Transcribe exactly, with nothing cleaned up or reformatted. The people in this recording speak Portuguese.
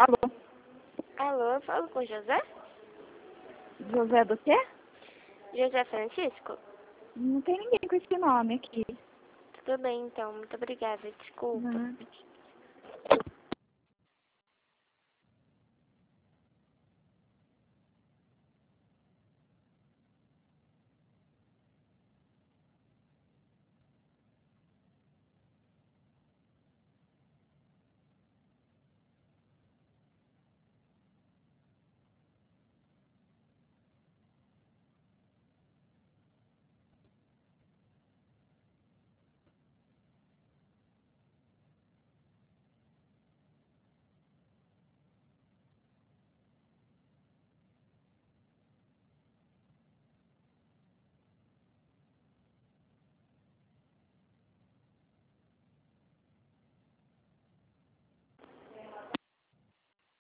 Alô? Alô, eu falo com o José? José do quê? José Francisco? Não tem ninguém com esse nome aqui. Tudo bem, então. Muito obrigada. Desculpa. Nada.